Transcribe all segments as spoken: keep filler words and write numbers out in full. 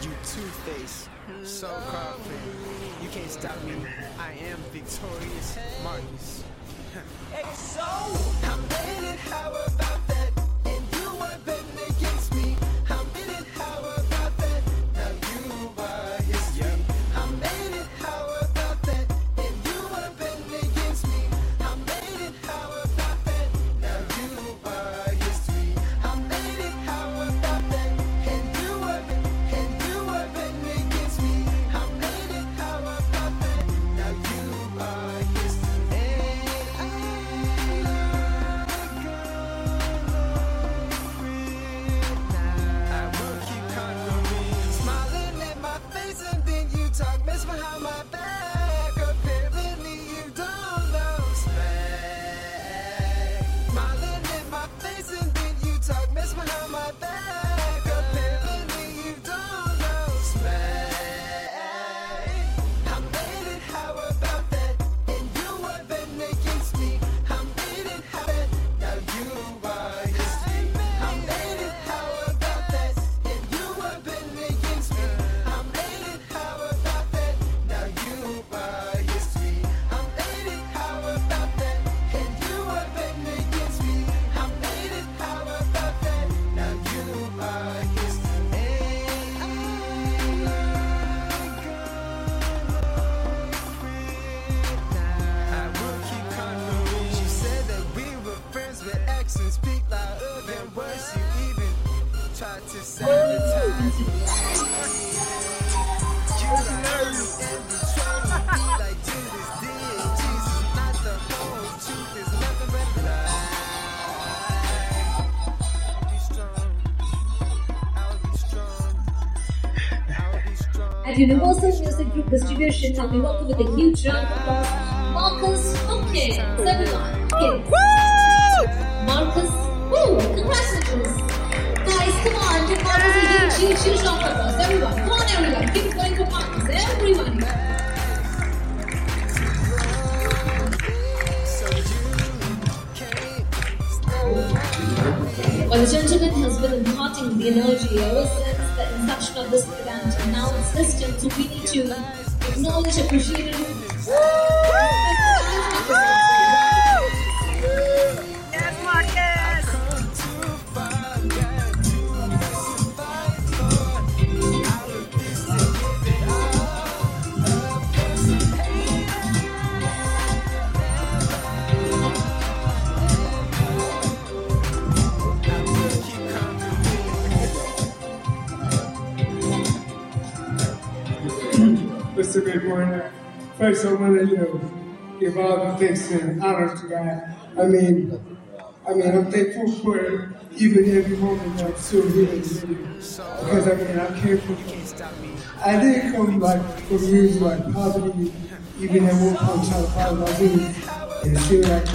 you Two-Face, so confident. You can't stop me. I am victorious, Marcus. Hey, so I made it. How about that? And you were betting against me. I made it. How about that? Now you are history. I made it. How about that? And you were betting against me. I made it. How about that? Now you are history. I made it. How about that? And you were and you were betting against me. I made it. How about that? Now you are history. Talk mess behind my back. Apparently you don't know smack. Smiling in my face and then you talk mess behind my back. Apparently you don't know smack. I made it. How about that? And you were betting against me. I made it. How that? Now you are history. I made it. How about that? And you were betting against me. I made it. How about that? Now you are history. I made it. How about that? And you were betting against me. I made it. How about that? Now you are history. I will keep conquering. She said that we were friends, but actions speak louder than words. You even tried to sabotage me. You lied and betrayed me like Judas did. Jesus, not the whole truth. Is nothing but a lie. I'll be strong. I'll be strong. I'll be strong. At Universal Music Group Distribution, and we welcome with a huge round of applause Marcus Hopkins. Everyone, Hopkins. Marcus, woo! Congratulations, guys! Come on, give Marcus a huge, huge, huge round of applause. Everyone, come on, everyone, keep it going for Marcus. Everyone. While the gentleman has been imparting the energy ever since the inception of this event, and now it's distant, so we need to acknowledge, appreciate it. Yes, Marcus! It's a big one. First, I want to, you know, give all the thanks and honor to God. I mean, I mean, I'm thankful for even every moment that I'm still here. Because I mean, I came from, I didn't come like from years like poverty, even at one point trying to find my dreams. And it seemed like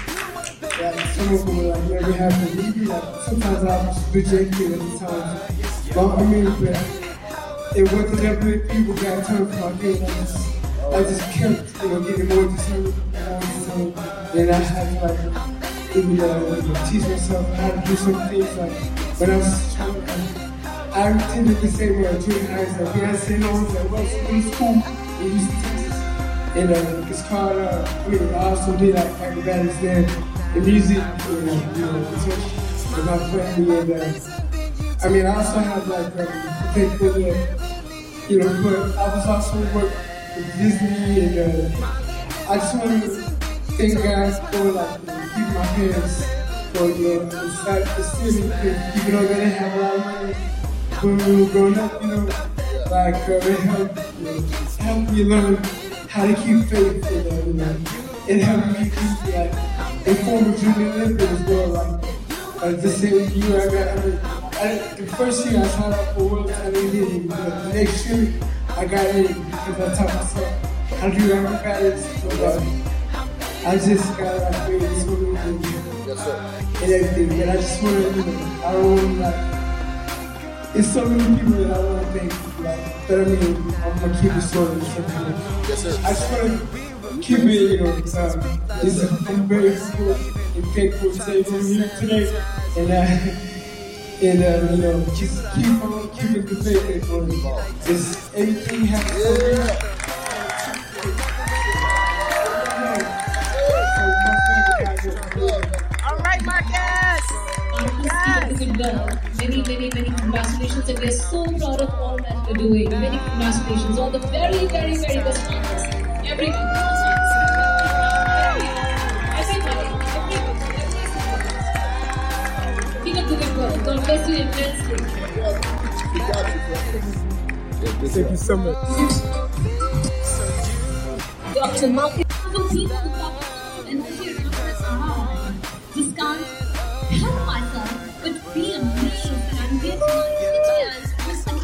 that some of them were like never happened. Even like sometimes I was rejected at the time. But I mean, but it wasn't ever people got time for my game. I just, I just kept, you know, getting more determined, more determined. And I had to like, even uh, teach myself how to do some things. Like when I was trying to, like, I tended to say when I was doing high school, like, yeah, I said no, I was like, well, somebody's cool in Houston, Texas. And uh, it's called, uh, I mean, I also did like acrobatics there, and music, you know, you know, with my family. And uh, I mean, I also have like, um, thankful that, you know, but I was also working with Disney, and uh, I just want to thank God for like, you know, keeping my parents for, you know, inside the city, because even though they didn't have a lot of money when we were growing up, you know, like uh, they helped, you know, helped me learn how to keep faith, and, uh, you know, and helped me be like a former junior Olympic as well, like, like the same year I got, I mean, I, the first year I signed up for World, I didn't get in, but the next year I got in because I taught myself how to do acrobatics. So, uh, I just got like very swimming and, Yes, sir. and everything. But I just want to, you know, I don't want to like. It's so many people that I want to thank, like, but I mean, I'm gonna keep it short and simple. Yes, sir. I just want to keep it, you know. Um, this, I'm very thankful and thankful to say I'm here today, and. Uh, And, uh, you know, just keep on keeping the faith in God. It's everything happens for me. All right, Marcus! Marcus, keep it well. Many, many, many congratulations, and we are so proud of all that you're doing. Many congratulations. All the very, very, very best Marcus. Everyone. Keep it doing well. God bless you immensely. Thank you so much. Doctor Marcus, the people who come and this year just can't help myself but be amazed that I'm getting my ideas with some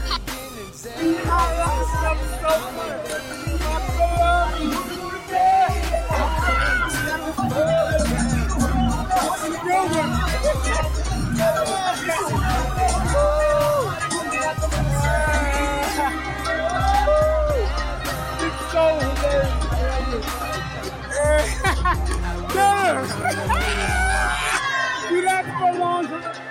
You got so long.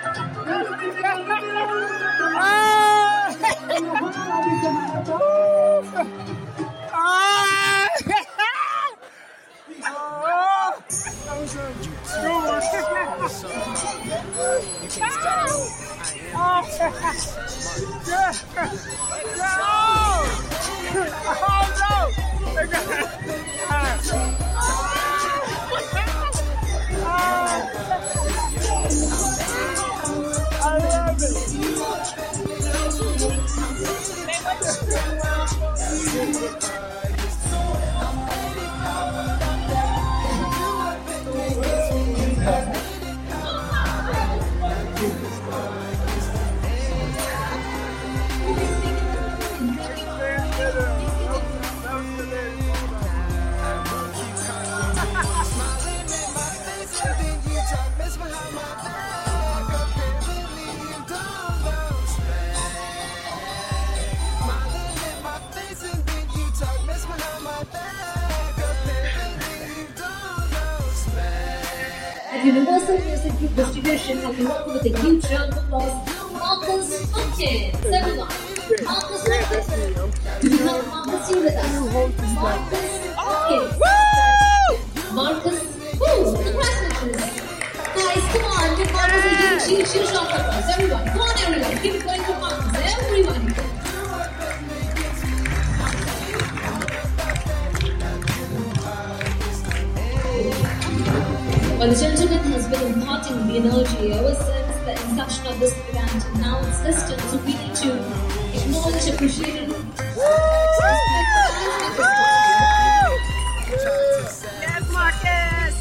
I love At Universal Music Group Distribution, we welcome with a huge round of applause, Marcus Hopkins. Everyone, Marcus Hopkins. Do you have Marcus here with us? Marcus Hopkins. Marcus, woo, congratulations. Guys, come on, give Marcus a huge, huge, huge round of applause. Everyone, come on everyone, keep it going for Marcus. Everyone. While the gentleman has been imparting the energy ever since the inception of this event, and now it's distant, so we need to acknowledge, appreciate it. Yes, Marcus!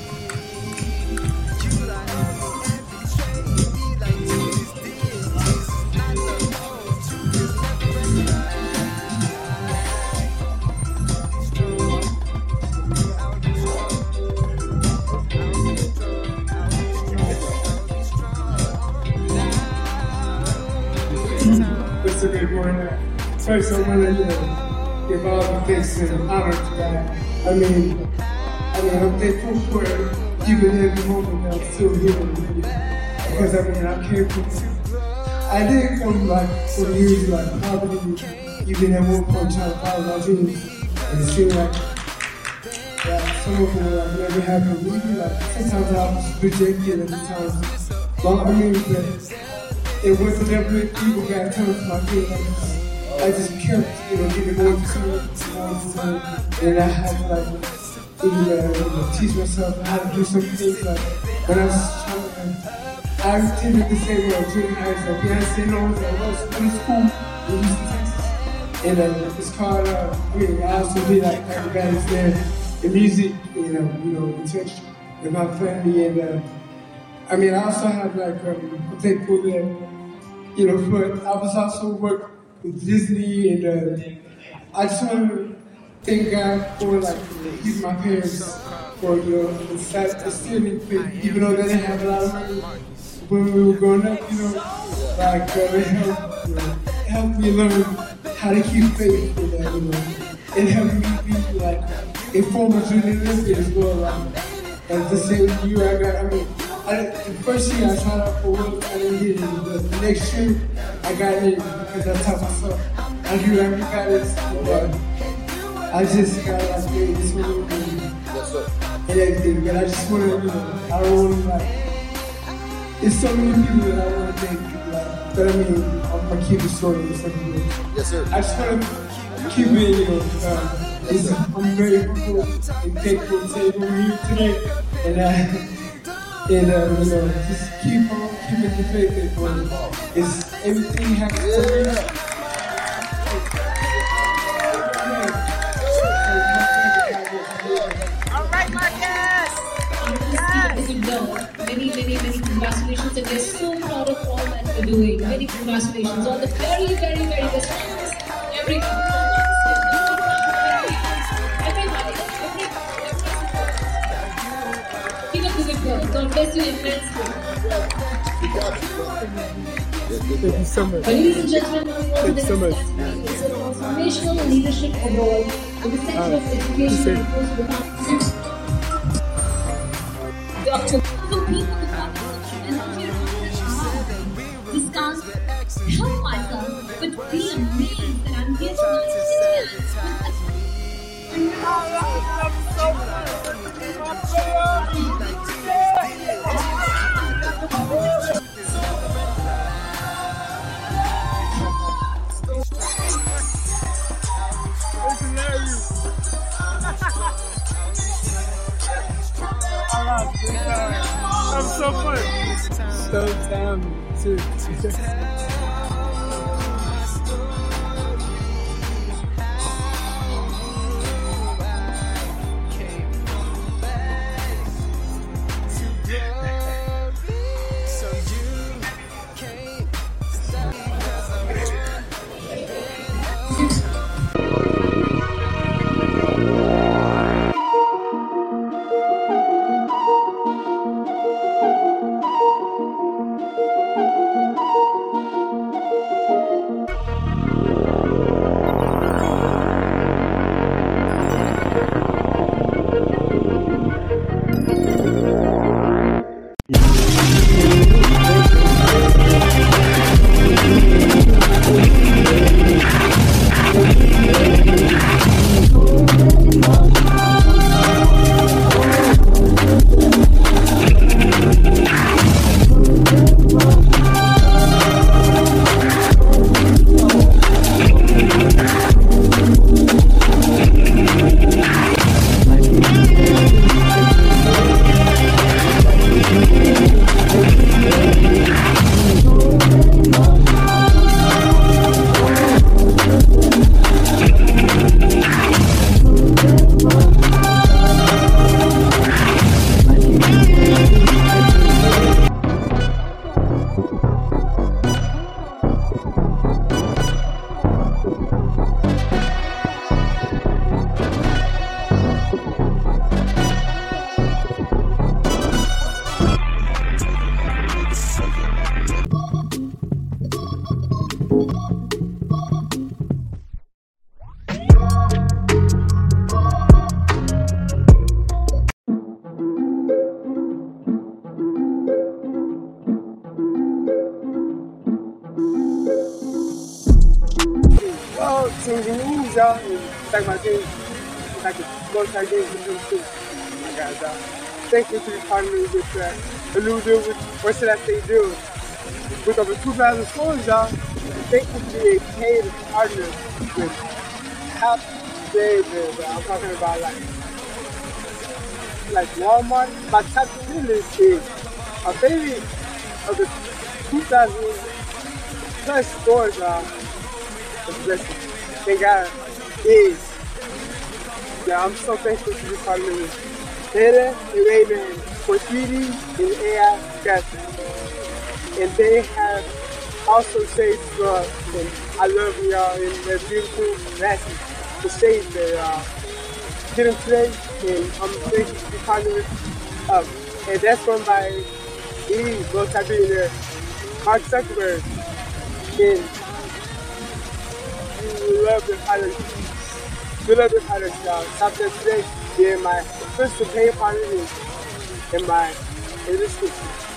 It's a big one. First, I want to you know, give all the thanks and honor to God. I mean, I mean, I'm thankful for even every moment that I'm still here with you. Because I mean, I came from, I did come like from years like poverty, even at one point trying to follow my dreams. And it seemed like that some of them like never happened to me. Like sometimes I was rejected and sometimes, well, I mean, but it wasn't ever people got coming to my feet. I just, I just kept, you know, getting more to it, more to it. And I had to like, even, uh, you know, teach myself how to do some things. Like when I was trying to, I tended to say, well, junior high school, Beyonce knows I was in school in Houston, Texas. And uh, it's called, uh, I mean, I also be like acrobatics there in music, you know, you know, in touch with my family. And uh, I mean, I also have like, um, I'm thankful that, you know, but I was also working with Disney, and uh, I just want to thank God for like even my parents for you know instilling faith, even though they didn't have a lot of money when we were growing up. You know, like uh, they helped, you know, helped me learn how to keep faith, and uh, you know, it helped me be like a former junior Olympian as well. Like, as the same year I got, I mean, I I, the first year I signed up for work, I didn't get it. But the next year, I got it because I taught myself. I do every guidance. I just got like this one and everything. But I just want to, you know, I don't want to like. There's so many people that I want to thank. Like, but I mean, I'm gonna keep it short and simple. Yes, sir. I just want to keep it, you know. Uh, Yes, sir. I'm very grateful and thankful to everyone here today. And uh, and uh, you know, just keep on keeping the faith in for me. It's everything happens to me. All right, Marcus. Yes. Many, many, many congratulations, and we're so proud of all that you're doing. Many congratulations, all the very, very, very best players. Everyone. Everybody. Keep up the good work. God bless you immensely. Thank you so much. Ladies and gentlemen, moving on to the Thank you so much. next category. It's a transformational leadership award in the Center of Education and Post-Graduate. Doctor the people of and here this can't help myself but be amazed that I'm here I'm so fun. So down too. Well, since you need y'all, like my team, like the most I did with them too. My guys, y'all. Thank you to be partnering with uh, a new deal with what should I say deal with over two thousand stores, y'all. Thank you to be a paid partner with top David. I'm talking about like like Walmart. My top three list is my favorite of the two thousand plus stores, y'all. They got is. Yeah, I'm so thankful to be partnering with Data, Raven, Portuidi, and A I Graphics. And they have also saved drugs, and I love y'all, and they're beautiful glasses to save their uh, get them today, and I'm thankful to be partnering with um, and that's run by E, multi-billionaire, Mark Zuckerberg. And we love the products. We love the products, y'all. Stop there today. Yeah, my official pay partner is in my in the description.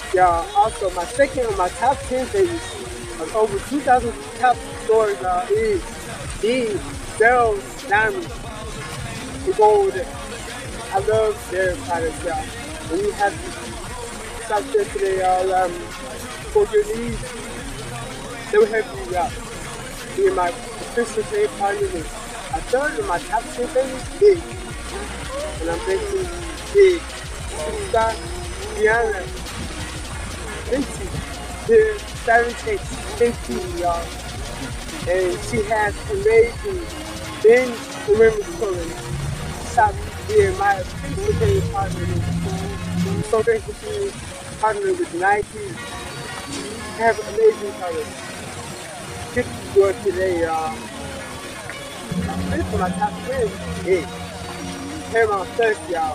Yeah, also my second on my top ten favorites of over two thousand top stores uh, is the Daryl's Diamond. The gold. I love their products, y'all. When you have to stop there today, y'all, um, for your needs, they will help you out. Be my official trade partner is a third of my top ten favorites, Big. And I'm thanking Big. Superstar Rihanna. Fenty. Here, Saturn takes Fenty, y'all. And she has amazing then remember the colors. Stop being my official trade partner. I'm so thankful to partner with Nike. They have amazing colors. Get good today, y'all. This is my top ten. Hey, Paramount Plus, y'all.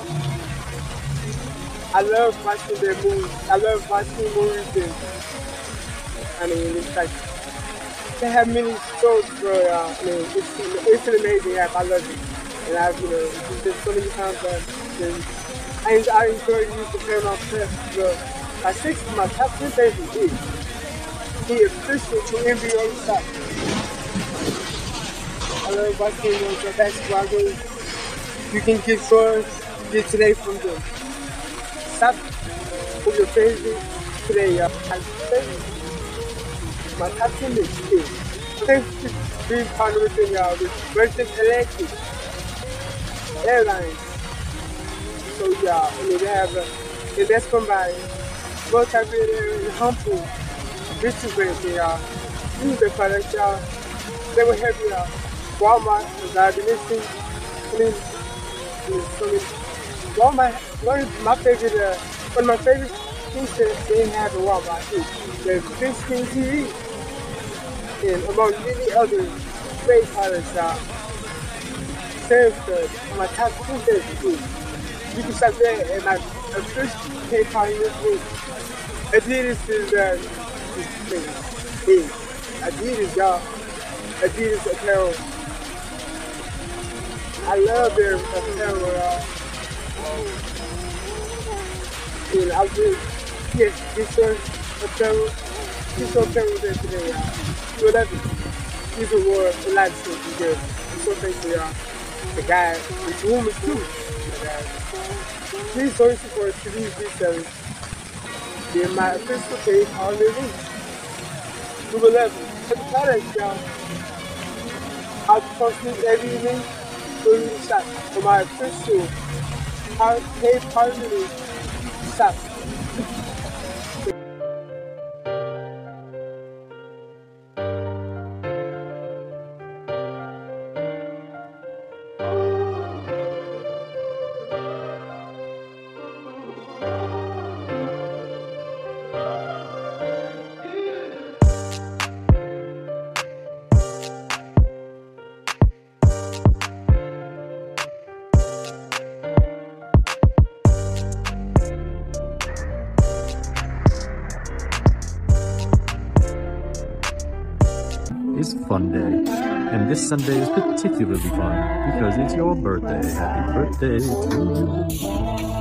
I love watching their movies. I love watching movies and I mean, it's like they have many shows, bro. Y'all. I mean, it's it's an amazing app. I love it, and I've you know used it so many times. That I I enjoy using the Paramount Plus, bro. My sixth, my top ten favorite is the official to N B A shop. I love watching the basketball games. You can get yours get today from them. Stop for your favorite today, y'all. My top ten is is thanks to being partnered with them, y'all, with Virgin Atlantic Airlines. So, y'all, I mean, they have a, and that's combined. Multi-billionaire and humble business brands, y'all. Use their products, y'all. They will help you out. Walmart, as I've been listening, I mean, so many. Walmart, one of my favorite, uh, one of my favorite things that they have in Walmart is the big screen T V. And among many other great products, y'all. Samsung, my top two favorites. You can stop there and my official K partner is Adidas is uh, is Adidas, y'all. Adidas apparel. I love their apparel, y'all. And I will yes, this one apparel. This one apparel there today, y'all. You love it. These awards, a lot of stuff good. I'm so thankful, y'all. The guy, the woman too. Please show your support to these resellers. They're my official page on their link. Number eleven, check the products, y'all. I'll post this every evening for you to shop for my official paid partner shop. It's Fun Day, and this Sunday is particularly fun because it's your birthday. Happy birthday to you.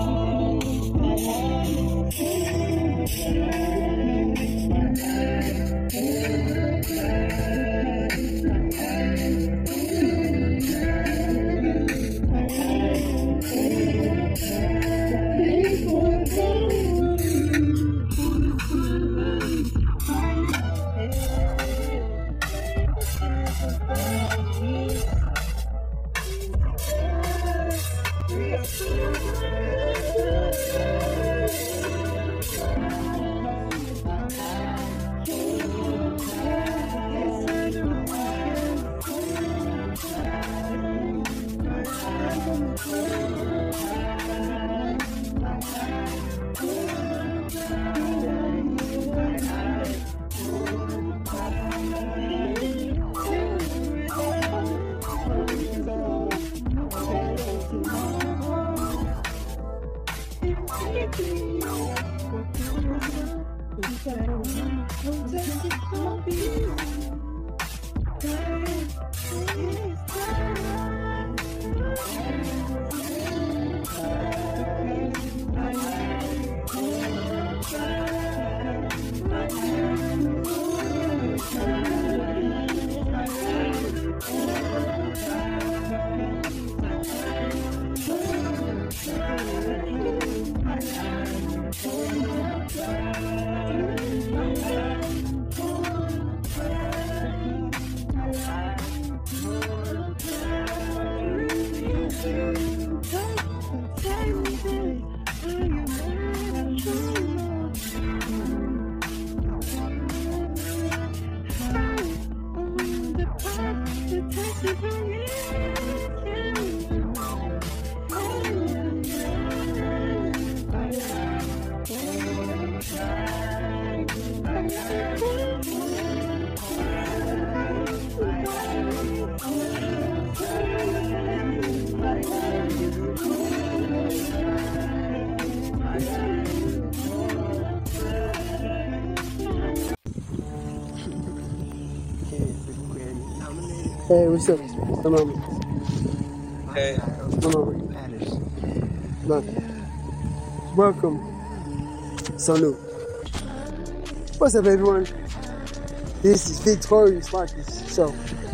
Hey, what's up? Come on. Hey. Come on. Look. Welcome. Sonu. What's up, everyone? This is Victorious Marcus. So,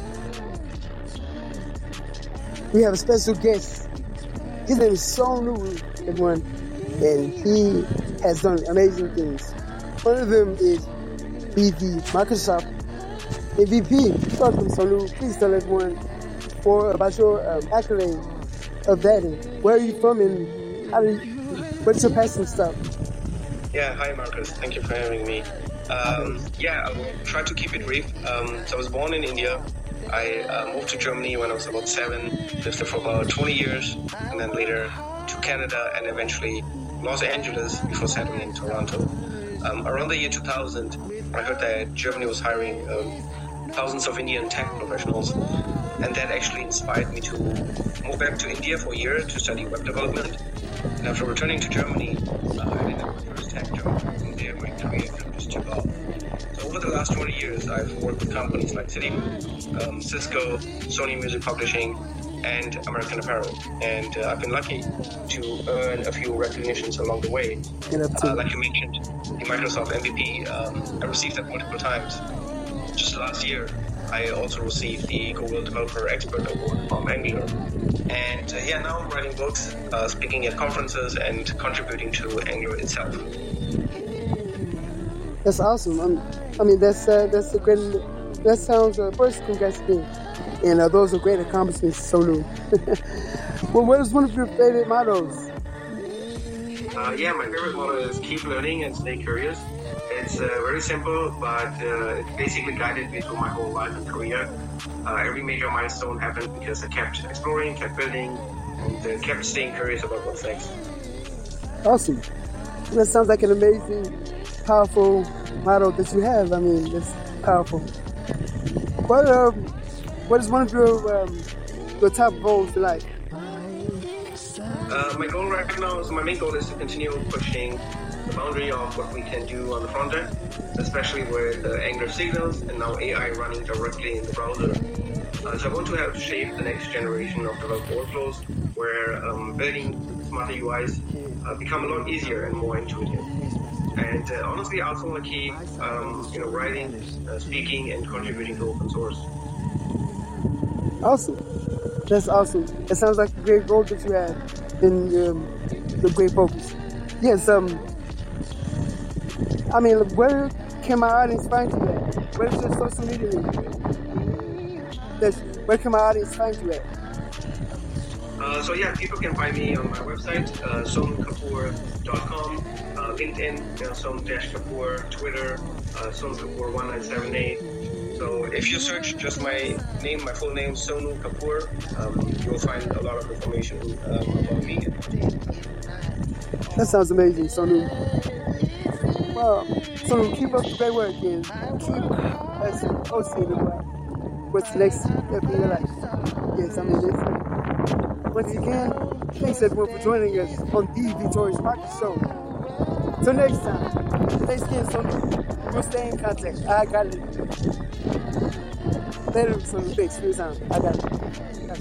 we have a special guest. His name is Sonu, everyone, and he has done amazing things. One of them is be the Microsoft M V P. Welcome, Sonu. Please tell everyone for about your um, accolade of that and where are you from and how do you, what's your passion stuff? Yeah, hi Marcus. Thank you for having me. Um, yeah, I will try to keep it brief. Um, so I was born in India. I uh, moved to Germany when I was about seven, lived there for about twenty years, and then later to Canada and eventually Los Angeles before settling in Toronto. Um, around the year two thousand, I heard that Germany was hiring um, thousands of Indian tech professionals, and that actually inspired me to move back to India for a year to study web development. And after returning to Germany, uh, I ended up my first tech job. From there, my career kind of just took off. So over the last twenty years, I've worked with companies like Citigroup, um, Cisco, Sony Music Publishing, and American Apparel. And uh, I've been lucky to earn a few recognitions along the way. Uh, like you mentioned, the Microsoft M V P, um, I received that multiple times. Just last year, I also received the Google Developer Expert Award from Angular. And uh, yeah, now I'm writing books, uh, speaking at conferences, and contributing to Angular itself. That's awesome. Um, I mean, that's uh, that's a great. That sounds. Uh, first, congrats again, and uh, those are great accomplishments, Sonu. Well, what is one of your favorite mottos? Uh, yeah, my favorite motto is keep learning and stay curious. It's uh, very simple, but uh, it basically guided me through my whole life and career. Uh, every major milestone happened because I kept exploring, kept building, and uh, kept staying curious about what's next. Awesome. That sounds like an amazing, powerful motto that you have. I mean, it's powerful. What um, what is one of your um, your top goals in life? Uh, my goal right now is my main goal is to continue pushing the boundary of what we can do on the front end, especially with uh, Angular signals and now A I running directly in the browser. Uh, so I want to help shape the next generation of developer workflows where um, building smarter U Is uh, become a lot easier and more intuitive. And uh, honestly, I also want to keep um, you know, writing, uh, speaking, and contributing to open source. Awesome. That's awesome. It sounds like a great goal that you have and um, the great focus. Yes, um, I mean, where can my audience find you at? Where is your social media link? Yes, where can my audience find you at? Uh, so yeah, people can find me on my website, uh, sonu kapoor dot com, uh, LinkedIn, you know, Sonu Kapoor, Twitter, uh, Sonu Kapoor one nine seven eight. So if you search just my name, my full name, Sonu Kapoor, um, you'll find a lot of information um, about me. That sounds amazing, Sonu. Well, Sonu, keep up the great work and keep us posted about what's next step in your life. Yes, I mean, it's, once again, thanks everyone for joining us on the Victorious Marcus Show. Till next time, thanks again, Sonu. We'll stay in contact. I got it. Later, Sonu. Thanks for your time. I got it. I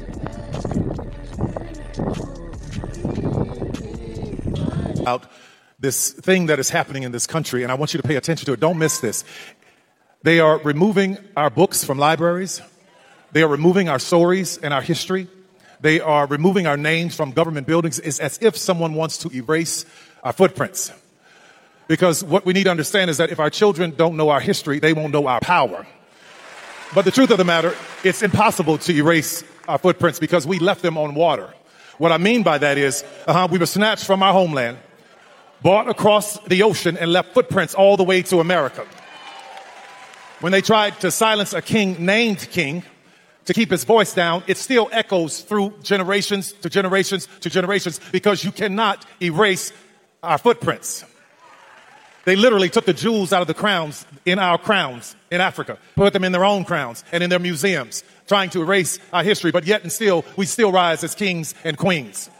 got it. Out this thing that is happening in this country, and I want you to pay attention to it. Don't miss this. They are removing our books from libraries. They are removing our stories and our history. They are removing our names from government buildings. It's as if someone wants to erase our footprints. Because what we need to understand is that if our children don't know our history, they won't know our power. But the truth of the matter, it's impossible to erase our footprints because we left them on water. What I mean by that is, uh-huh, we were snatched from our homeland, brought across the ocean, and left footprints all the way to America. When they tried to silence a king named King to keep his voice down, it still echoes through generations to generations to generations because you cannot erase our footprints. They literally took the jewels out of the crowns in our crowns in Africa, put them in their own crowns and in their museums, trying to erase our history, but yet and still, we still rise as kings and queens.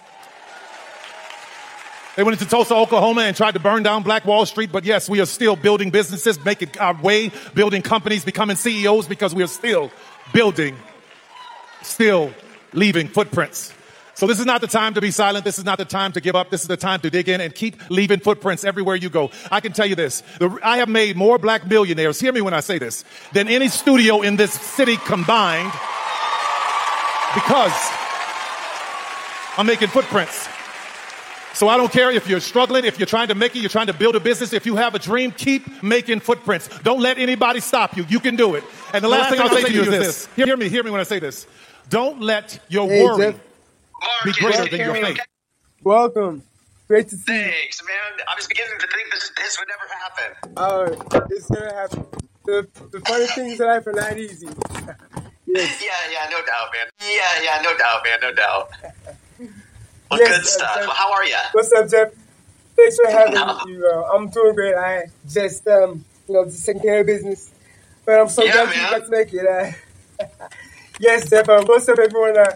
They went into Tulsa, Oklahoma and tried to burn down Black Wall Street, but yes, we are still building businesses, making our way, building companies, becoming C E Os because we are still building, still leaving footprints. So this is not the time to be silent. This is not the time to give up. This is the time to dig in and keep leaving footprints everywhere you go. I can tell you this. The, I have made more black millionaires, hear me when I say this, than any studio in this city combined because I'm making footprints. So I don't care if you're struggling, if you're trying to make it, you're trying to build a business. If you have a dream, keep making footprints. Don't let anybody stop you. You can do it. And the last, the last thing I'll say to you is this. this. Hear me, hear me when I say this. Don't let your hey, worry Jeff. be greater than your faith. Welcome. Great to see you. Thanks, man. I was beginning to think this, this would never happen. Oh, it's going to happen. The, the funny things in life are not easy. Yes. Yeah, yeah, no doubt, man. Yeah, yeah, no doubt, man, no doubt. Well, yes, good stuff. Uh, well, how are you? What's up, Jeff? Thanks for having no. you. Uh, I'm doing great. I just, um, you know, just taking care of business. But I'm so yeah, glad you got to make it. Uh, yes, Jeff. Uh, what's up, everyone? Uh,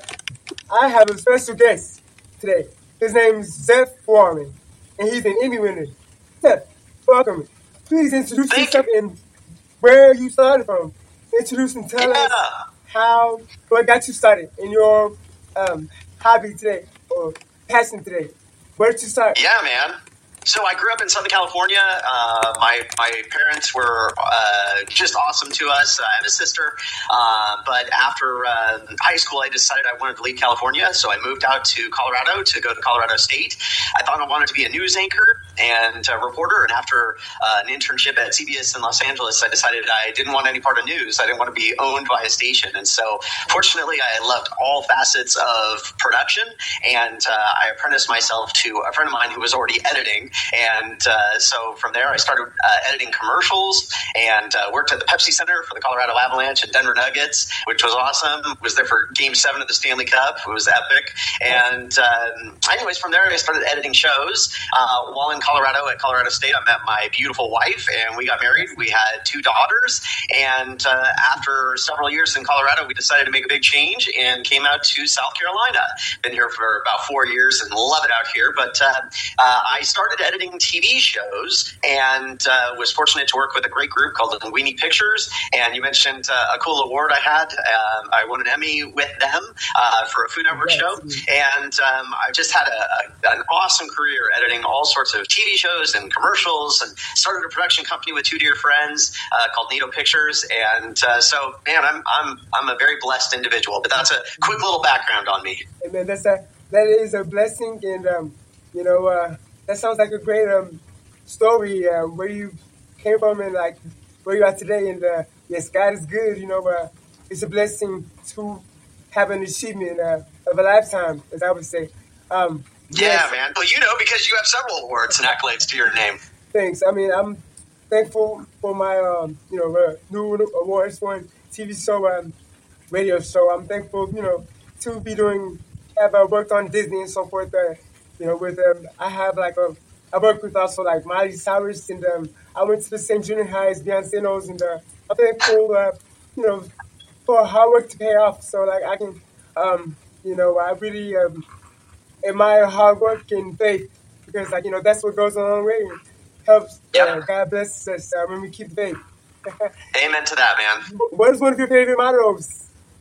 I have a special guest today. His name's Zeph Foreman, and he's an Emmy winner. Zeph, welcome. Please introduce Thank yourself you. and where you started from. Introduce and tell yeah. us how, what got you started in your um, hobby today. Or passion today. Where did you start? Yeah, man. So I grew up in Southern California. Uh, my my parents were uh, just awesome to us. I have a sister. Uh, but after uh, high school, I decided I wanted to leave California. So I moved out to Colorado to go to Colorado State. I thought I wanted to be a news anchor and a reporter. And after uh, an internship at C B S in Los Angeles, I decided I didn't want any part of news. I didn't want to be owned by a station. And so fortunately, I loved all facets of production. And uh, I apprenticed myself to a friend of mine who was already editing. And uh, so from there, I started uh, editing commercials and uh, worked at the Pepsi Center for the Colorado Avalanche and Denver Nuggets, which was awesome. Was there for Game seven of the Stanley Cup. It was epic. And um, anyways, from there, I started editing shows. Uh, while in Colorado at Colorado State, I met my beautiful wife, and we got married. We had two daughters. And uh, after several years in Colorado, we decided to make a big change and came out to South Carolina. Been here for about four years and love it out here. But uh, uh, I started editing T V shows and uh, was fortunate to work with a great group called Linguini Pictures. And you mentioned uh, a cool award I had. Um, I won an Emmy with them uh, for a Food Network yes. show. And um, I just had a, a, an awesome career editing all sorts of T V shows and commercials, and started a production company with two dear friends uh, called Nito Pictures. And uh, so, man, I'm I'm I'm a very blessed individual. But that's a quick little background on me. Hey, man, that's a that is a blessing, and um, you know. Uh, That sounds like a great um, story, uh, where you came from and like where you are today. And uh, yes, God is good. You know, uh, it's a blessing to have an achievement uh, of a lifetime, as I would say. Um, yeah, yes. man. Well, you know, because you have several awards and accolades to your name. Thanks. I mean, I'm thankful for my um, you know uh, new awards for T V show, um, radio show. I'm thankful, you know, to be doing. Have uh, worked on Disney and so forth. Uh, You know, with um, I have like a, I work with also like Miley Cyrus, and um, I went to the same junior high as Beyonce knows, and uh, I'm thankful, uh, you know, for hard work to pay off. So like I can, um, you know, I really um, admire hard work and faith, because like you know that's what goes a long way. It helps. Yep. Uh, God bless us uh, when we keep faith. Amen to that, man. What is one of your favorite mottos?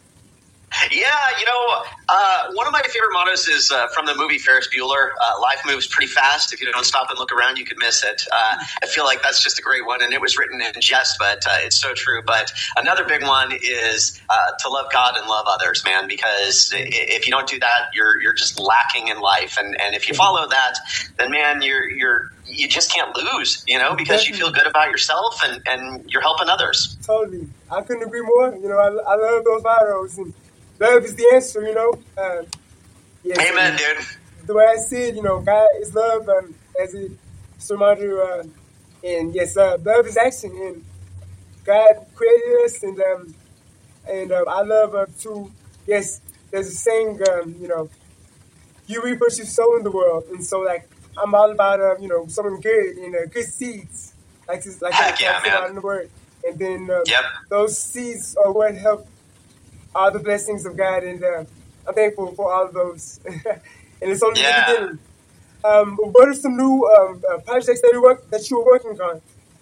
Yeah, you know, uh, one of my favorite mottos is uh, from the movie Ferris Bueller. Uh, Life moves pretty fast. If you don't stop and look around, you could miss it. Uh, I feel like that's just a great one, and it was written in jest, but uh, it's so true. But another big one is uh, to love God and love others, man, because if you don't do that, you're you're just lacking in life. And, and if you follow that, then, man, you're you're you just can't lose, you know, because you feel good about yourself and, and you're helping others. Totally. I couldn't agree more. You know, I, I love those mottos, and love is the answer, you know. Uh, yes, Amen, and dude. The way I see it, you know, God is love, um, as it surrounded, uh, and yes, uh, love is action. And God created us, and um, and uh, I love uh, to, yes, there's a saying, um, you know, you reap what you sow in the world. And so, like, I'm all about, uh, you know, sowing good and uh, good seeds, like this, like Heck that, yeah, talks man. about in the Word. And then um, Yep. those seeds are what help all the blessings of God, and uh, I'm thankful for all of those. And it's only Yeah. the beginning. Um, what are some new um, uh, projects that you work that you were working on?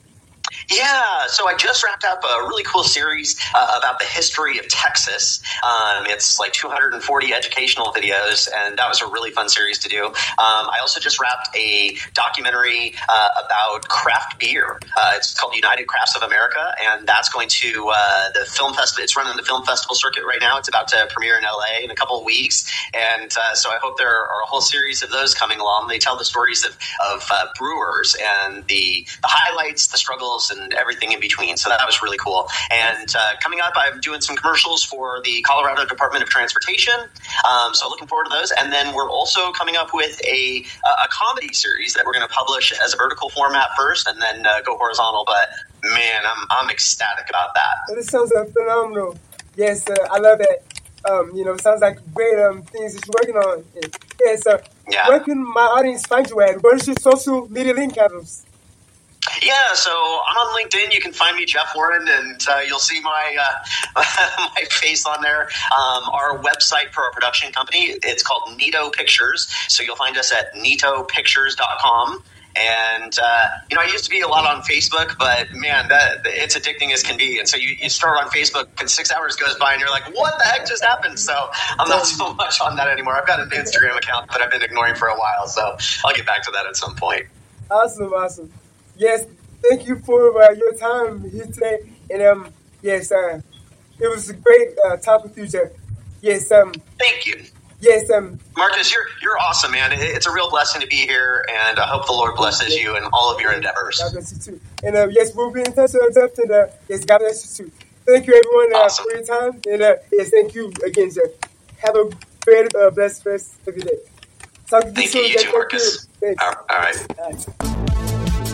Yeah, so I just wrapped up a really cool series uh, about the history of Texas. Um, it's like two hundred forty educational videos, and that was a really fun series to do. Um, I also just wrapped a documentary uh, about craft beer. Uh, it's called United Crafts of America, and that's going to uh, the film festival. It's running the film festival circuit right now. It's about to premiere in L A in a couple of weeks, and uh, so I hope there are a whole series of those coming along. They tell the stories of, of uh, brewers and the, the highlights, the struggles, and everything in between. So that was really cool. And uh, coming up, I'm doing some commercials for the Colorado Department of Transportation. Um, so looking forward to those. And then we're also coming up with a a comedy series that we're going to publish as a vertical format first, and then uh, go horizontal. But man, I'm I'm ecstatic about that. This sounds uh, phenomenal. Yes, uh, I love that. Um, you know, it sounds like great um, things that you're working on. Yeah, so Yeah. where can my audience find you at? What is your social media link handles? Yeah, so I'm on LinkedIn. You can find me, Jeff Warren, and uh, you'll see my uh, my face on there. Um, our website for our production company, it's called Nito Pictures. So you'll find us at nito pictures dot com. And, uh, you know, I used to be a lot on Facebook, but, man, that it's addicting as can be. And so you, you start on Facebook, and six hours goes by, and you're like, what the heck just happened? So I'm not so much on that anymore. I've got an Instagram account that I've been ignoring for a while, so I'll get back to that at some point. Awesome, awesome. Yes, thank you for uh, your time here today. And, um, yes, uh, it was a great uh, talk with you, Jeff. Yes, um, Thank you. yes, um, Marcus, you're you're awesome, man. It- It's a real blessing to be here, and I hope the Lord blesses you in all of your endeavors. God bless you too. And, uh, yes, we'll be in touch, uh, Jeff, and, uh, yes, God bless you too. Thank you, everyone, uh, Awesome. for your time. And, uh, yes, thank you again, Jeff. Have a very uh, blessed rest of your day. Talk to you Thank soon, you, you Jeff. too, Marcus. Thanks. All all right. All right.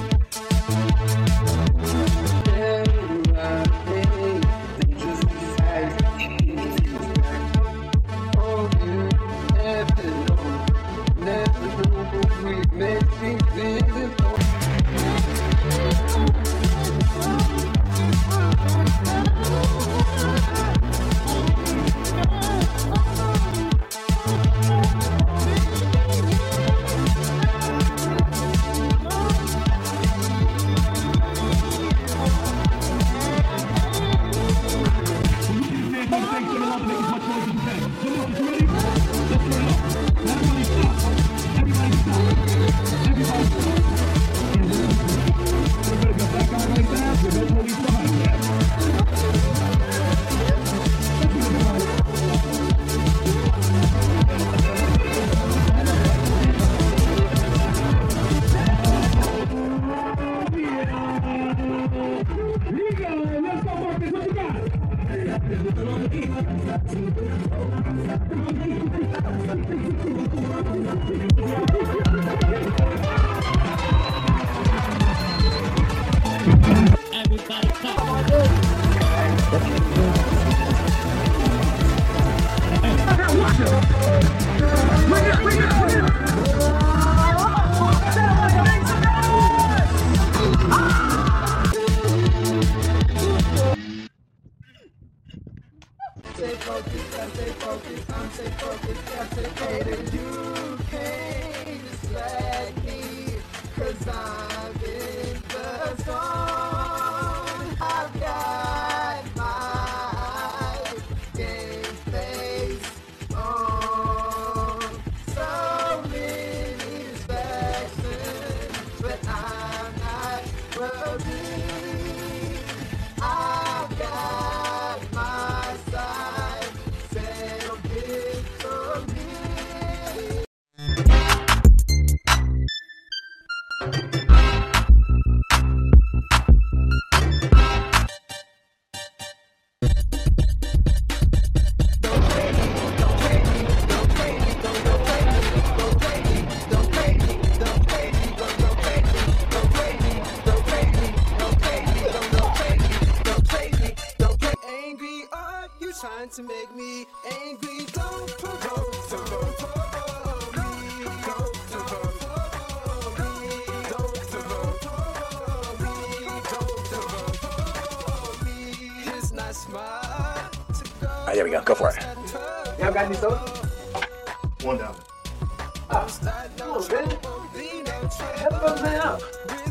trying to make me angry. Don't provoke to vote for me. Don't to vote for me. Don't to vote for me. Don't to vote for me. It's not smart to go. All right, there we go. Go for it. Y'all got any soda? One down. Oh, come on, man. Have a fun man up.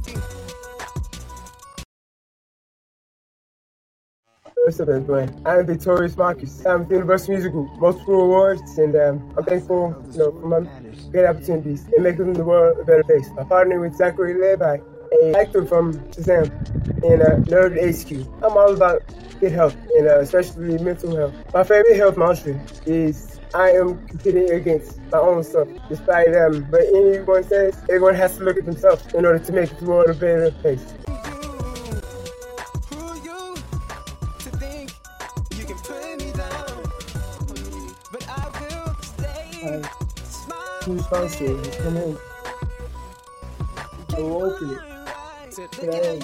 What's up, everybody? I'm Victorious Marcus. I'm with the Universal Music Group, multiple awards, and um, I'm thankful, you know, for my great opportunities in making the world a better place. I'm partnering with Zachary Levi, an actor from Shazam, and uh, Nerd H Q. I'm all about good health, and uh, especially mental health. My favorite health mantra is I am competing against my own self. Despite um, what anyone says, everyone has to look at themselves in order to make the world a better place. Who's sponsored? Come in. Go open it. Today,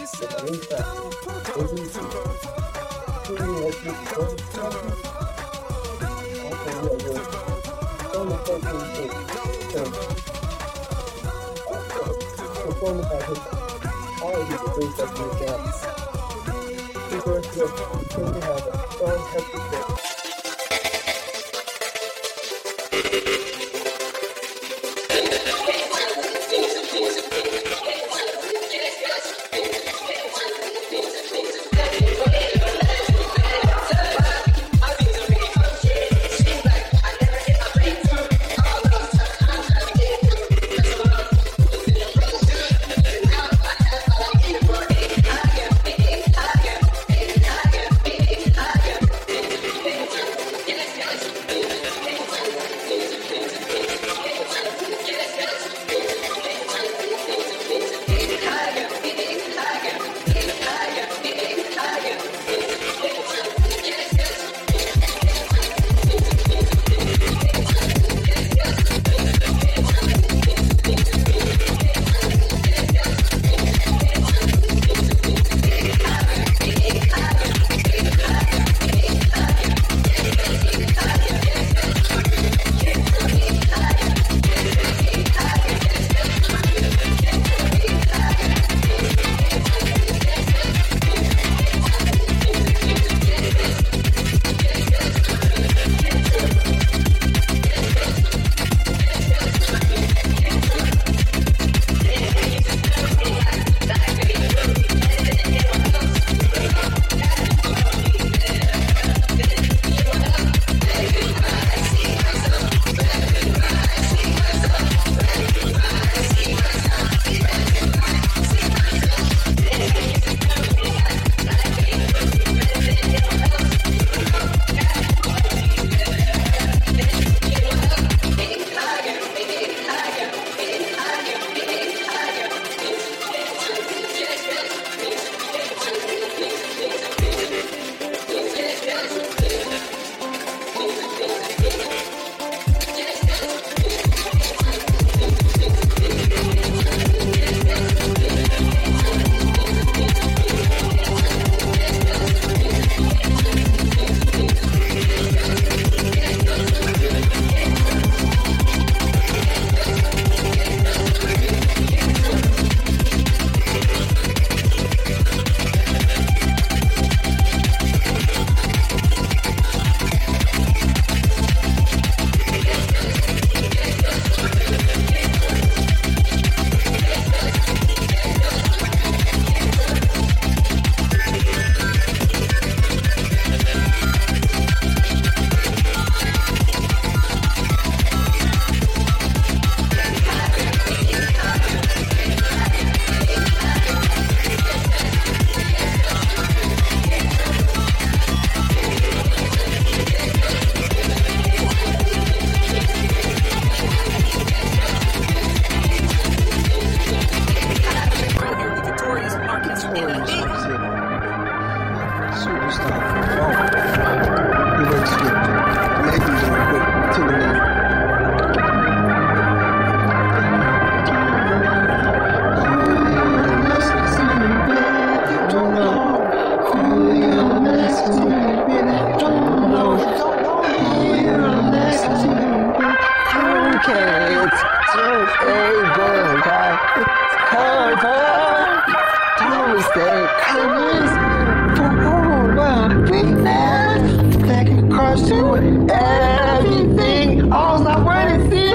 you everything. All I want to see.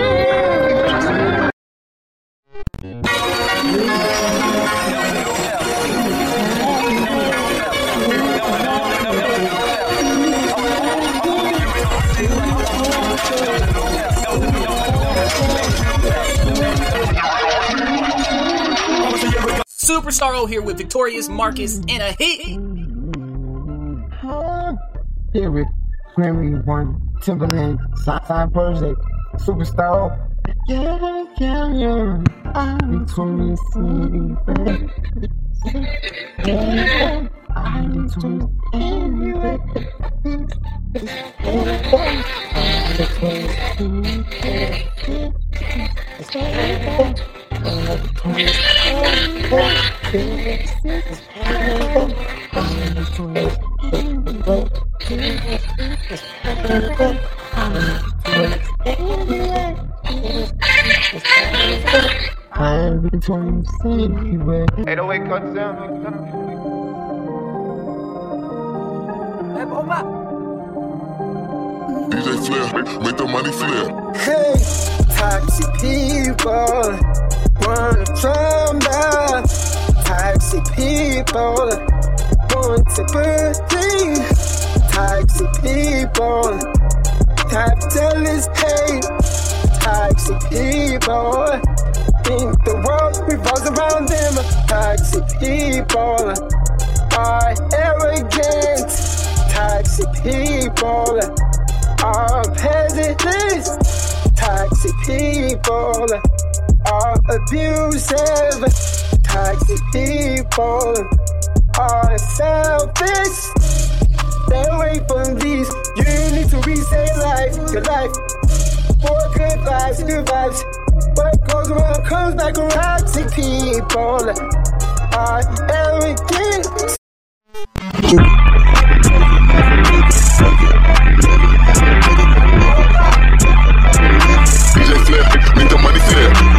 Superstar O here with Victorious Marcus and a hit. Here with Grammy One, Timberland, Sci-Fi Project, Superstar. Yeah, yeah, yeah. I'm Victorious City, yeah, I'm Victorious anyway. I'm Victorious everywhere. eight oh eight cuts down. Hey, Boba. D J Flair, make the money flare. Hey, toxic people wanna trouble. Toxic people want to believe. Toxic people, capitalist hate. Toxic people think the world revolves around them. Toxic people are arrogant. Toxic people are peasants. Toxic people are abusive. Toxic people are selfish. Stay away from these. You need to reset life, your life. For good vibes, good vibes. What goes around comes back around. Toxic people are arrogant. D J Flair, make the money flare.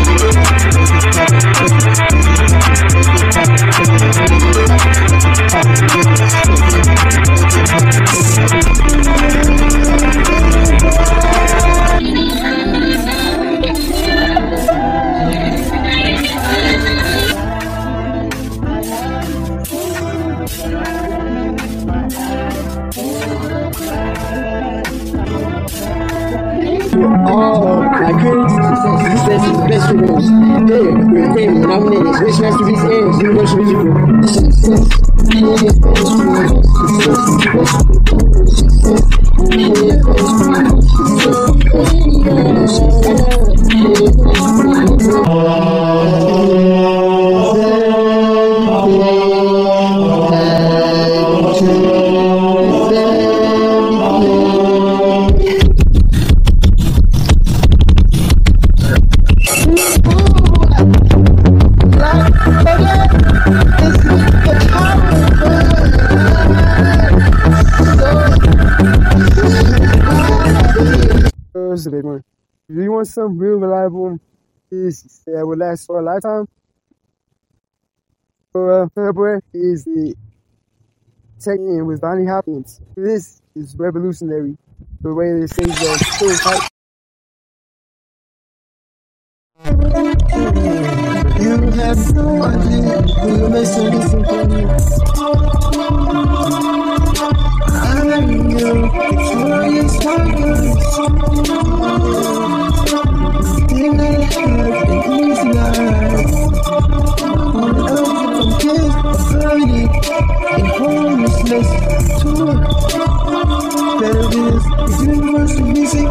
Oh, my goodness, success is the best rules. Hey, we're Grammy nominated, Rich Masterpiece and Universal Musical. Success, yeah, best rules. Success is the best rules. Success, yeah, best rules. This is a big one. Do you want some real reliable is that will last for a lifetime? For uh, February is the Check-In with Bonnie Hopkins. This is revolutionary. The way they say that so tight. You have no idea who you're missing. I know Victorious Marcus. Didn't have an easy life. On earth from poverty and homelessness to there is universal music.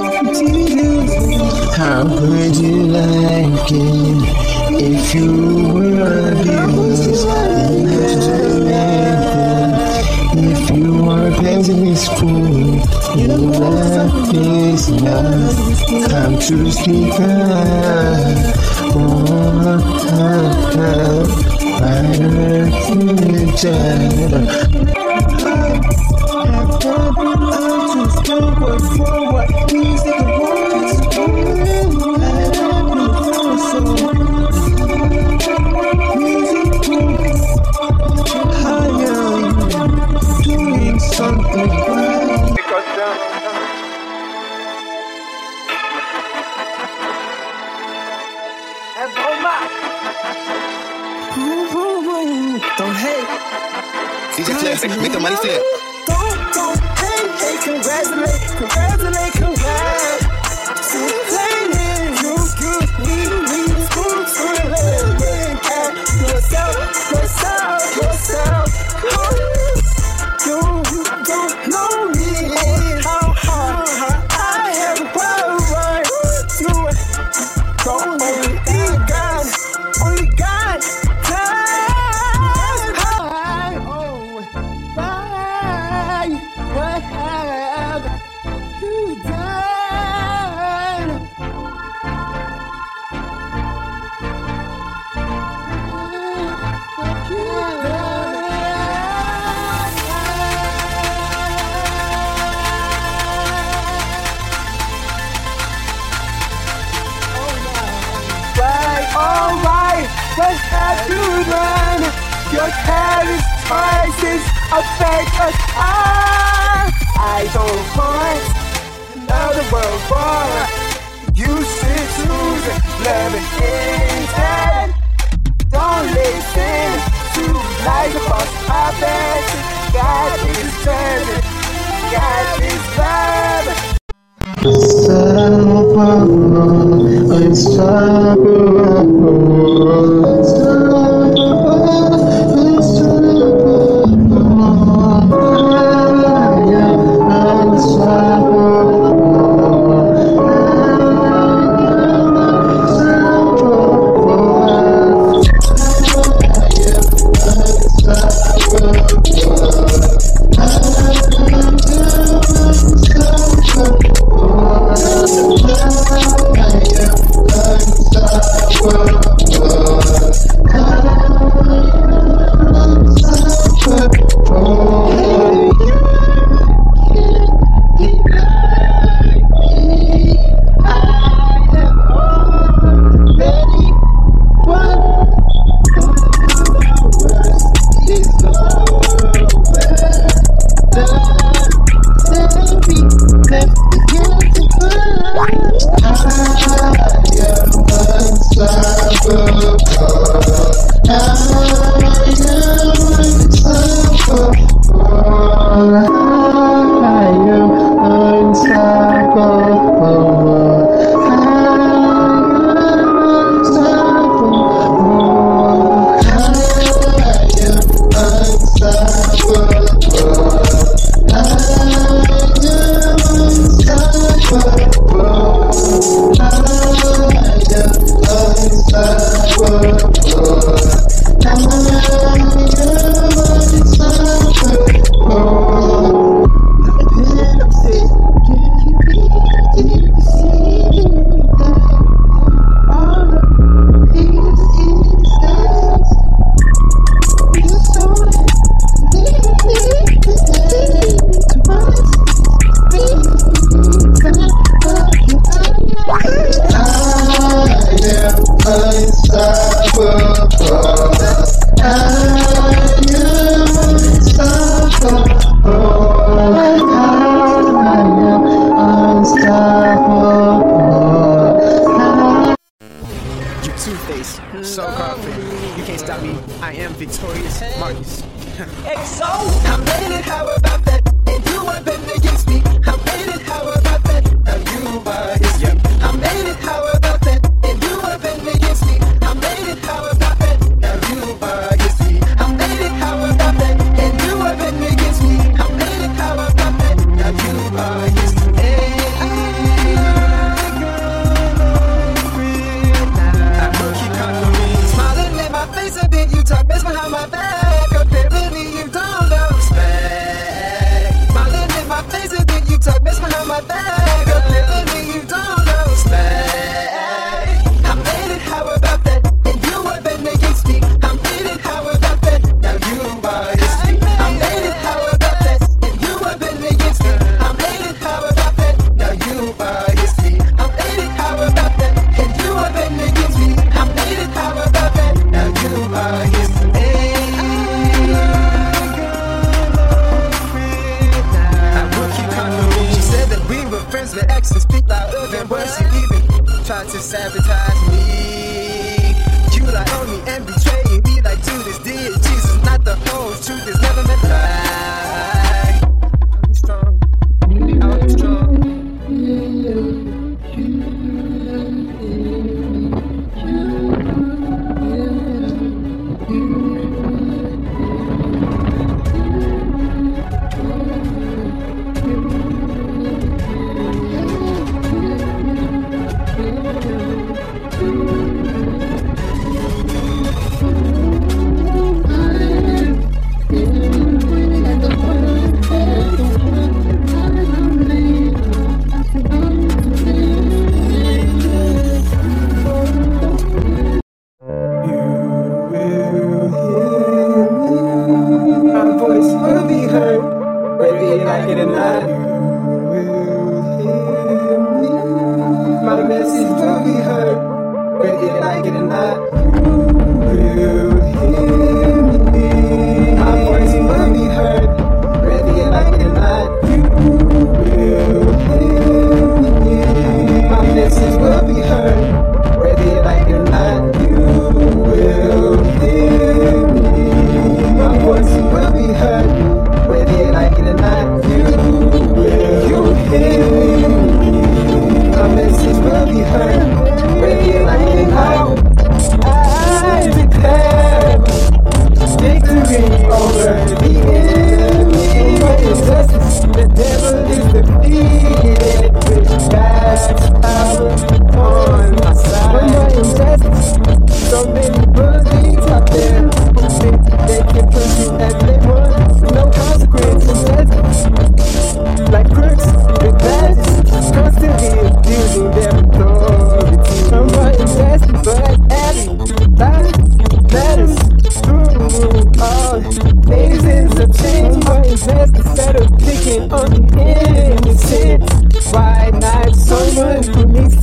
How would you like it if you were abused? You have to do anything. If you are abandoned in school, you left this life. Time to speak up. Oh, oh, oh. Right earth in the jet. I just don't work for what music wants. Higher, doing something right. flip, make the money flip. Don't, don't, hey, hey, congratulate, congratulate, congratulate. You, you, me, me, school, school, yourself, yourself, yourself. You, you don't know me. How hard I have a power. You, don't only God, only God. Time. Why, oh, why, what have you done? Alright, what have you done? Your careless choices affect us all. I don't want another world war. You should choose loving instead. Don't listen to lies about puppets. God is judging. God is love. Unstoppable, unstoppable, Victorious Marcus. Hey, so I'm ready, how about that? And you are betting against me. I'm ready, how about that? Now you are against me. I'm ready, how about that? And you are betting against me. I'm ready, how about that? Now you are against me. I'm ready, how about that? And you are betting against me. I'm ready, how about that? Now you are against me. Hey, I will keep conquering. Smiling in my face a bit, you talk mess behind my back. Talk mess behind my back, apparently you don't know respect. I'm ready, how about that? And you are betting against me. I'm ready, how about that? Now you are against me. I'm ready, how about that? And you are betting against me. I'm ready, how about that? Now you are against me. I'm ready, how about that? And you are betting against me. I'm ready, how about that? Now you are against me. Friends with exes speak louder than words. You even try to sabotage me. You lie on me and betray me like Judas did Jesus. Not the whole truth is never meant lie.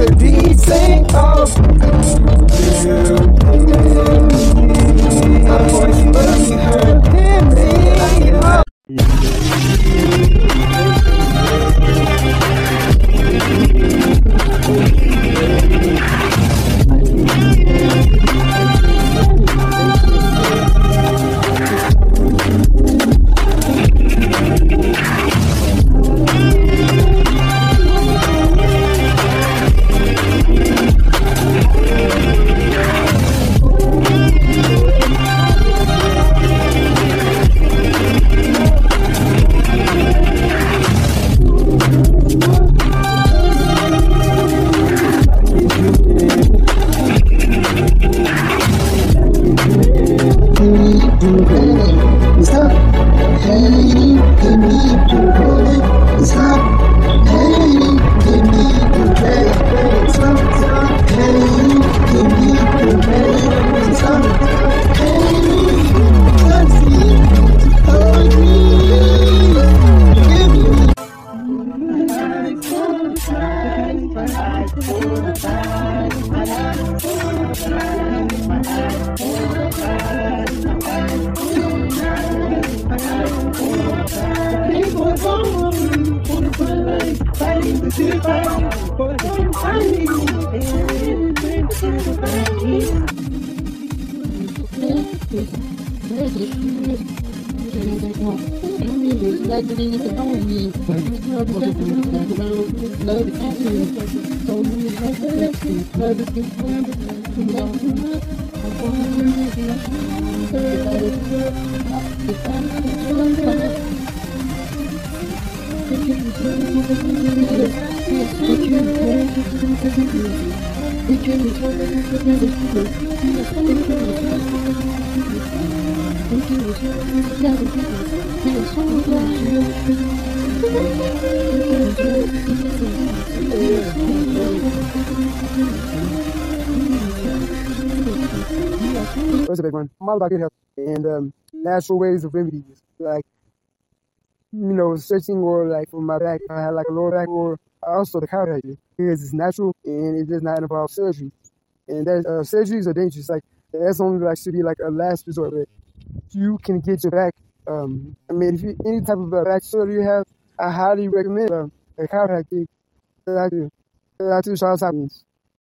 the beat sing off. My voice must be heard in me. Oh. That's a big one. I'm all about good health and um, natural ways of remedies, like, you know, stretching or like for my back, I had like a lower back, or also the chiropractor, because it's natural and it does not involve surgery. And that uh, surgeries are dangerous. Like, that's only like should be like a last resort. But you can get your back. Um, I mean, if you, any type of uh, back surgery you have, I highly recommend um, a chiropractor. I do. I do. Charles Hopkins.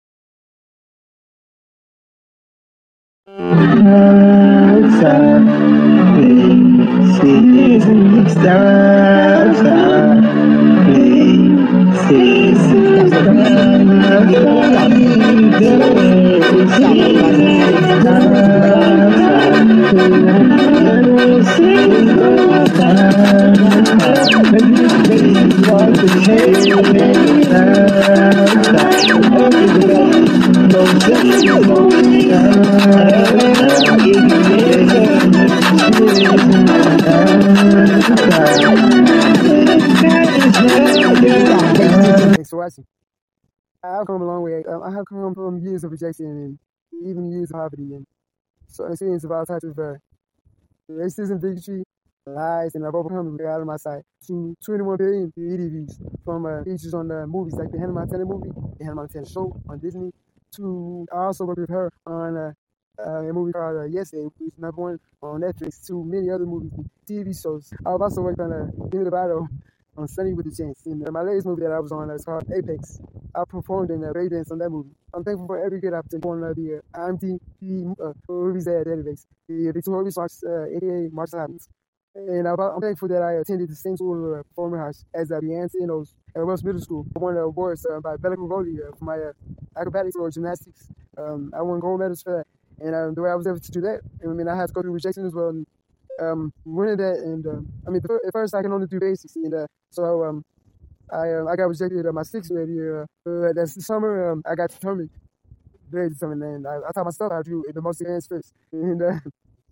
Thanks for watching. I've come a long way. Um, I have come from years of rejection and even years of poverty and so experience of all types of uh, racism, bigotry, lies, and I've overcome it out of my sight to twenty-one billion E D Vs from uh, features on uh, movies like the Hannah Montana movie, the Hannah Montana show on Disney, to I also worked with her on uh, uh, a movie called uh, Yesterday, which is number one on Netflix, to many other movies and T V shows. I've also worked on uh, Give Me the Bottle on Sunny with a Chance. And uh, my latest movie that I was on is called Apex. I performed in uh, breakdance on that movie. I'm thankful for every good opportunity on uh, the uh, I M D B uh, movies at database, the Victoria Marks, uh, aka Marshall Hopkins. And I'm, I'm thankful that I attended the same school of uh, performing arts as uh, Beyonce Knows at Wells Middle School. I won the awards uh, by Bella Cavoli uh, for my uh, acrobatics or gymnastics. Um, I won gold medals for that. And um, the way I was able to do that, I mean, I had to go through rejection as well. And, um, winning that, and um, I mean, at first I can only do basics, and uh, so um, I uh, I got rejected uh, my sixth grade year. Uh, that's the summer. Um, I got determined, very determined, and I, I taught myself how to do the most advanced first. And uh,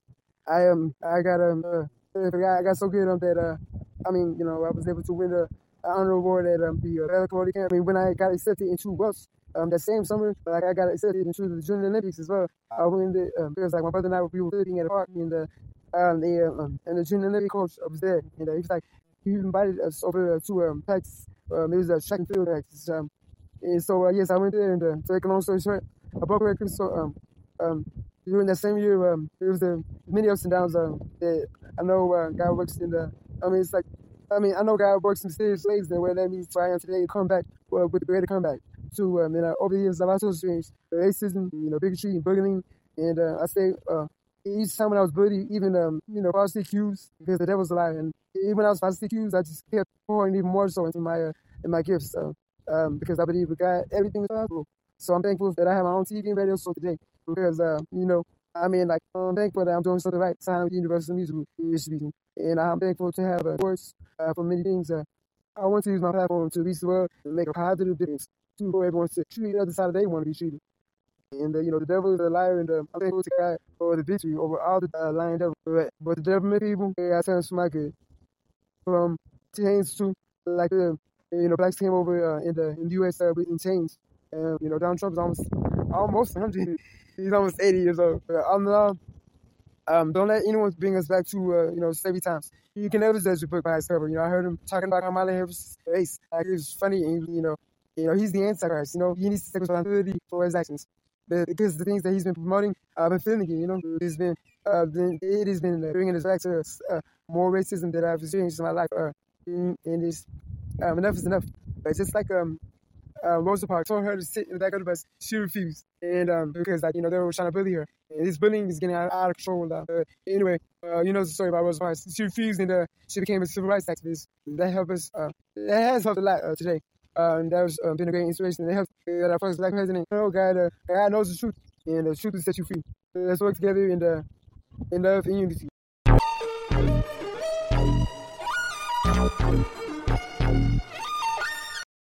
I um I got um uh, I got so good um, that uh I mean, you know, I was able to win the honor award at um, the uh, Bella Cavoli camp. I mean, when I got accepted into Welsh. Um, that same summer, like I got accepted into the Junior Olympics as well. I went the um, because like my brother and I we were sitting at a park, and the um the um, and the Junior Olympic coach was there, and uh, he was like he invited us over to um practice. Um, it was a track and field practice. Um, And so, uh, yes, I went there, and uh, to make a long story short, I broke records. So, um, um, during that same year, um, there was the many ups and downs. Um, that I know uh, God works in the. I mean, it's like, I mean, I know God works in serious ways. That where that means where I am today, come back uh, with a greater comeback. To um, and uh, over the years, I've also experienced racism, you know, bigotry, and bullying. And uh, I say, uh, each time when I was bullied, even um, you know, falsely accused, because the devil's a liar, and even when I was falsely accused, I just kept pouring even more so into my uh, in my gifts. So, um, because I believe with God, everything is possible. So I'm thankful that I have my own T V and radio show today. Because uh, you know, I mean, like I'm thankful that I'm doing something right. Time with Universal Music Distribution, and I'm thankful to have awards uh, for many things. Uh, I want to use my platform to reach the world and make a positive difference to for everyone to treat the other side of they want to be treated. And uh, you know, the devil is a liar, and uh, I'm thankful to God for the victory over all the uh, lying devil. But, but the devil made people, I turn for my good. From chains to like the uh, you know, blacks came over uh, in the in the U S uh, in chains. Uh, you know, Donald Trump is almost almost one hundred. He's almost eighty years old. But I'm uh, um, don't let anyone bring us back to uh, you know, slavery times. You can never judge a book by its cover. You know, I heard him talking about Kamala Harris' face. Like, it was funny, and you know, you know, he's the Antichrist. You know, he needs to take responsibility for his actions. But because the things that he's been promoting, I've been feeling it. You know, it's been, uh, been it has been uh, bringing us back to uh, more racism that I've experienced in my life. Uh, and it's um, enough is enough. But just like um. Uh, Rosa Parks told her to sit in the back of the bus. She refused, and um, because like, you know, they were trying to bully her. And this bullying is getting out, out of control. Uh, anyway, uh, you know the story about Rosa Parks. She refused, and uh, she became a civil rights activist. That helped us. Uh, that has helped a lot uh, today. Uh, and that has uh, been a great inspiration. And it helped uh, our first black president. You know, God, uh, God knows the truth, and the truth will set you free. So let's work together in the in love and unity.